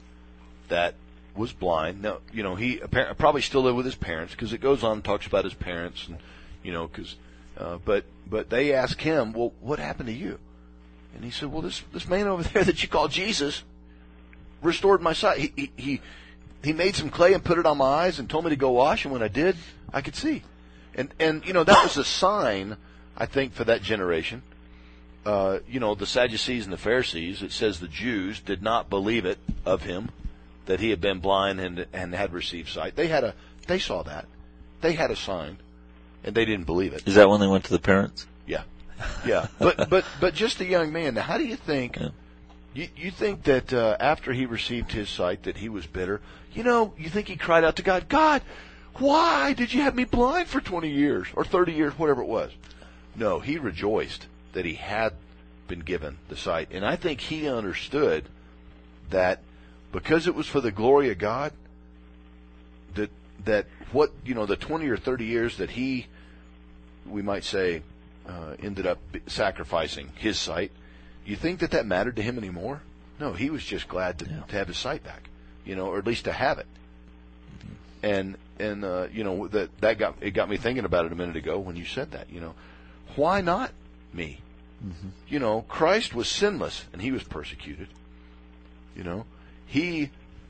that was blind? Now, you know, he apparently probably still lived with his parents, because it goes on and talks about his parents, and you know, because uh, but but they ask him, well, what happened to you? And he said, well, this this man over there that you call Jesus restored my sight. He he he, he made some clay and put it on my eyes and told me to go wash, and when I did, I could see. And and you know, that was a sign, I think, for that generation. Uh, you know, the Sadducees and the Pharisees, it says the Jews did not believe it of him, that he had been blind and and had received sight. They had a, they saw that. They had a sign, and they didn't believe it. Is that when they went to the parents? Yeah. Yeah. But, but, but just a young man. Now, how do you think, Yeah. you, you think that, uh, after he received his sight that he was bitter? You know, you think he cried out to God, God, why did you have me blind for twenty years or thirty years, whatever it was? No, he rejoiced that he had been given the sight. And I think he understood that because it was for the glory of God, that that what, you know, the twenty or thirty years that he, we might say, uh, ended up sacrificing his sight, you think that that mattered to him anymore? No, he was just glad to, Yeah. to have his sight back, you know, or at least to have it. And, and, uh, you know, that, that got, it got me thinking about it a minute ago when you said that, you know, why not me? Mm-hmm. You know, Christ was sinless and he was persecuted. You know, he,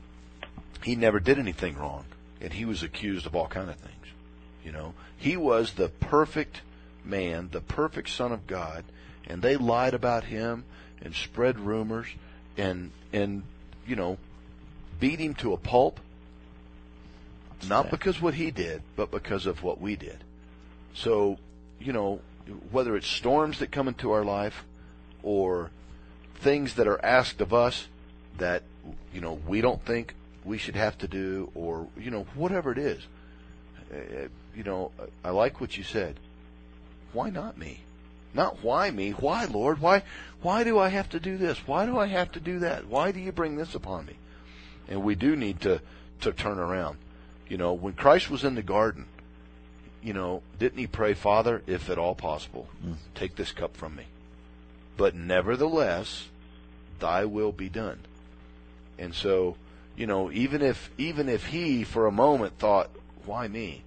he never did anything wrong, and he was accused of all kind of things. You know, he was the perfect man, the perfect Son of God, and they lied about him and spread rumors and, and, you know, beat him to a pulp. Not because what he did, but because of what we did. So, you know, whether it's storms that come into our life or things that are asked of us that, you know, we don't think we should have to do, or, you know, whatever it is, uh, you know, I like what you said. Why not me? Not why me. Why, Lord? Why, why do I have to do this? Why do I have to do that? Why do you bring this upon me? And we do need to, to turn around. You know, when Christ was in the garden, you know, didn't he pray, Father, if at all possible, take this cup from me? But nevertheless, thy will be done. And so, you know, even if, even if he for a moment thought, why me?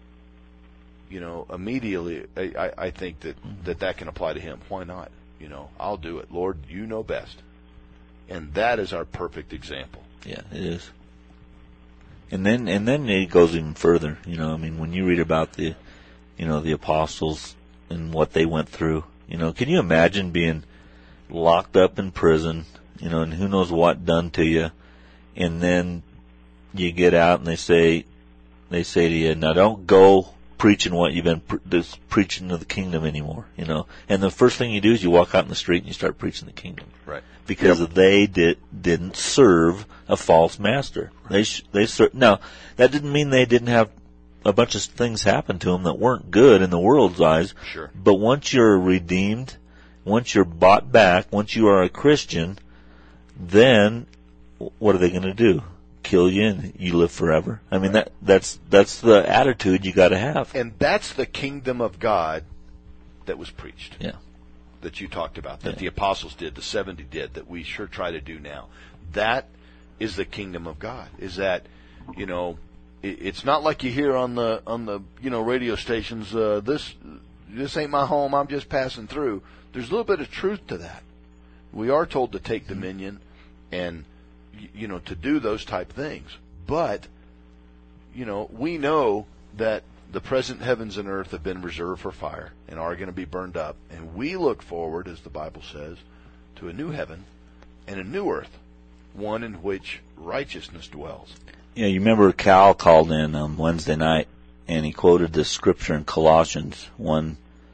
You know, immediately, I, I, I think that, that that can apply to him. Why not? You know, I'll do it. Lord, you know best. And that is our perfect example. Yeah, it is. And then, and then it goes even further. You know, I mean, when you read about the, you know, the apostles and what they went through, you know, can you imagine being locked up in prison, you know, and who knows what done to you, and then you get out and they say, they say to you, now don't go preaching what you've been pre- this preaching of the kingdom anymore, you know. And the first thing you do is you walk out in the street and you start preaching the kingdom. Right. Because Yep. they did, didn't serve a false master. They, sh- they ser- now, that didn't mean they didn't have a bunch of things happen to them that weren't good in the world's eyes. Sure. But once you're redeemed, once you're bought back, once you are a Christian, then what are they going to do? Kill you and you live forever? I mean, that, that's, that's the attitude you gotta have. And that's the kingdom of God that was preached. Yeah. That you talked about, that Yeah. the apostles did, the seventy did, that we sure try to do now. That is the kingdom of God. Is that, you know, it's not like you hear on the on the you know radio stations. Uh, this this ain't my home. I'm just passing through. There's a little bit of truth to that. We are told to take dominion and you know to do those type things. But you know we know that the present heavens and earth have been reserved for fire and are going to be burned up, and we look forward, as the Bible says, to a new heaven and a new earth, one in which righteousness dwells. Yeah, you remember Cal called in on Wednesday night, and he quoted this scripture in Colossians one,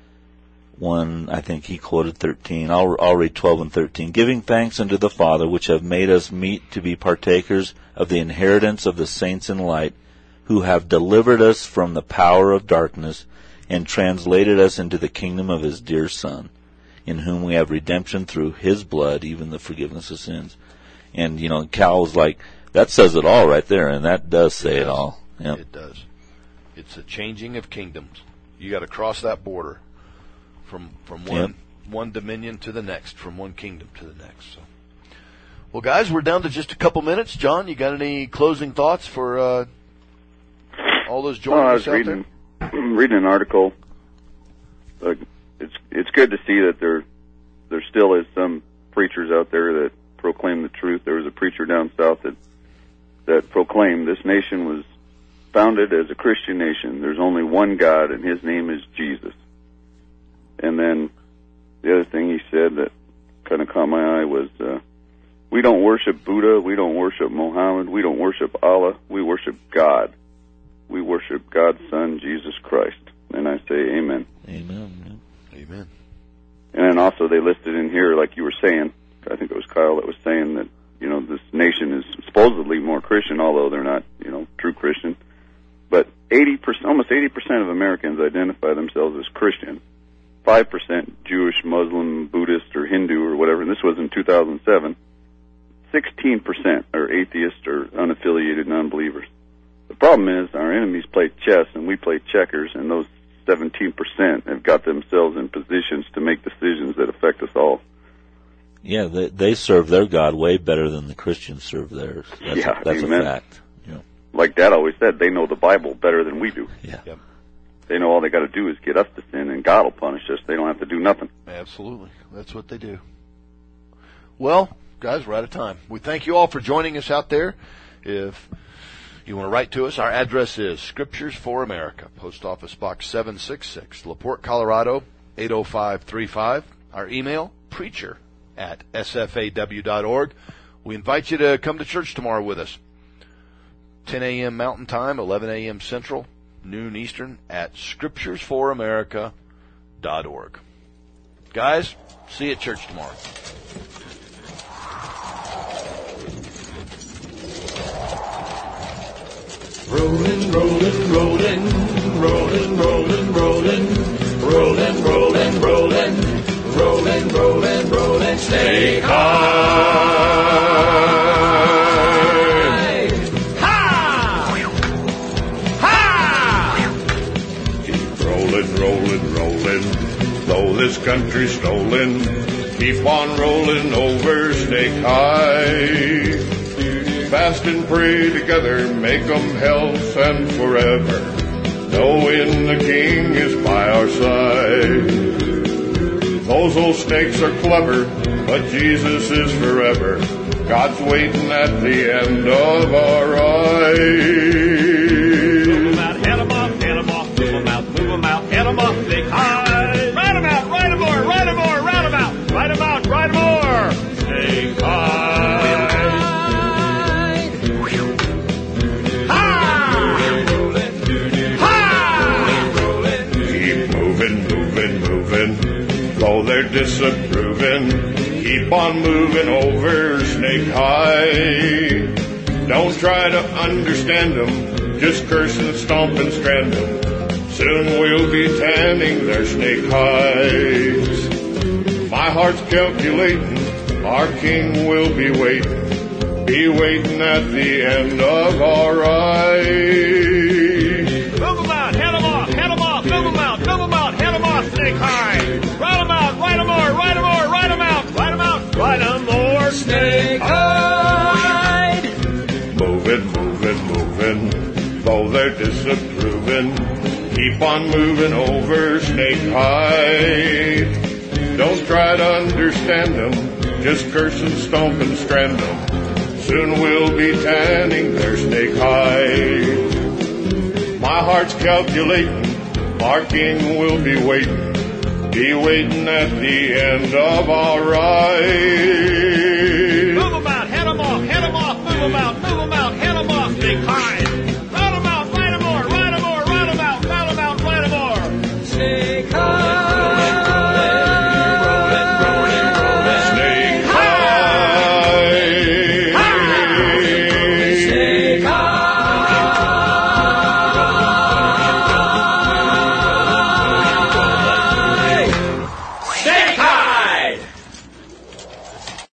one, I think he quoted thirteen. I'll, I'll read twelve and thirteen. Giving thanks unto the Father, which have made us meet to be partakers of the inheritance of the saints in light, who have delivered us from the power of darkness and translated us into the kingdom of his dear Son, in whom we have redemption through his blood, even the forgiveness of sins. And, you know, Cal was like, that says it all right there, and that does say it, it all. Yep. It does. It's a changing of kingdoms. You got to cross that border from from one yep. one dominion to the next, from one kingdom to the next. So, well, guys, we're down to just a couple minutes. John, you got any closing thoughts for uh, all those joining well, I us was out reading, there? reading an article. Uh, it's it's good to see that there there still is some preachers out there that proclaim the truth. There was a preacher down south that that proclaimed this nation was founded as a Christian nation. There's only one God, and his name is Jesus. And then the other thing he said that kind of caught my eye was, uh, we don't worship Buddha, we don't worship Muhammad, we don't worship Allah, we worship God. We worship God's Son, Jesus Christ. And I say amen. Amen. Amen. And then also they listed in here, like you were saying, I think it was Kyle that was saying that, you know, this nation is supposedly more Christian, although they're not, you know, true Christian. But eighty percent, almost eighty percent of Americans identify themselves as Christian. five percent Jewish, Muslim, Buddhist, or Hindu, or whatever. And this was in two thousand seven. sixteen percent are atheists or unaffiliated non-believers. The problem is our enemies play chess and we play checkers, and those seventeen percent have got themselves in positions to make decisions that affect us all. Yeah, they, they serve their God way better than the Christians serve theirs. That's, yeah, a, that's amen. a fact. Yeah. Like Dad always said, they know the Bible better than we do. Yeah. Yep. They know all they got to do is get us to sin, and God will punish us. They don't have to do nothing. Absolutely. That's what they do. Well, guys, we're out of time. We thank you all for joining us out there. If you want to write to us, our address is Scriptures for America, Post Office Box seven sixty-six, LaPorte, Colorado, eight oh five three five. Our email, preacher at s f a w dot org. We invite you to come to church tomorrow with us. ten a.m. Mountain Time, eleven a.m. Central, noon Eastern, at scriptures for america dot org. Guys, see you at church tomorrow. Rolling, rolling, rolling, rolling, rolling, rolling, rolling, rolling, rolling, rolling, rolling, rolling, stay high. Ha! Ha! Keep rolling, rolling, rolling, though this country's stolen, keep on rolling over Snake High. Fast and pray together, make 'em health and forever, knowing the King is by our side. Those old snakes are clever, but Jesus is forever. God's waiting at the end of our ride. Move 'em out, head 'em off, head 'em off, move 'em out, move 'em out, head 'em off, Snake High. Ride 'em out, ride 'em more, ride 'em more, ride 'em out, ride 'em out, ride 'em more, Snake High. Though they're disapproving, keep on moving over Snake High. Don't try to understand them, just curse and stomp and strand them. Soon we'll be tanning their snake hides. My heart's calculating, our King will be waiting, be waiting at the end of our ride. Move 'em out, head 'em off, head 'em off, move 'em out, move 'em out, head 'em off, Snake High. Ride 'em out, ride 'em more, ride 'em more, ride 'em out, ride 'em out, ride 'em more, Snake High. Moving, moving, moving, though they're disapproving, keep on moving over Snake High. Don't try to understand them, just curse and stomp and strand them. Soon we'll be tanning their Snake High. My heart's calculating, our king will be waiting, be waiting at the end of our ride.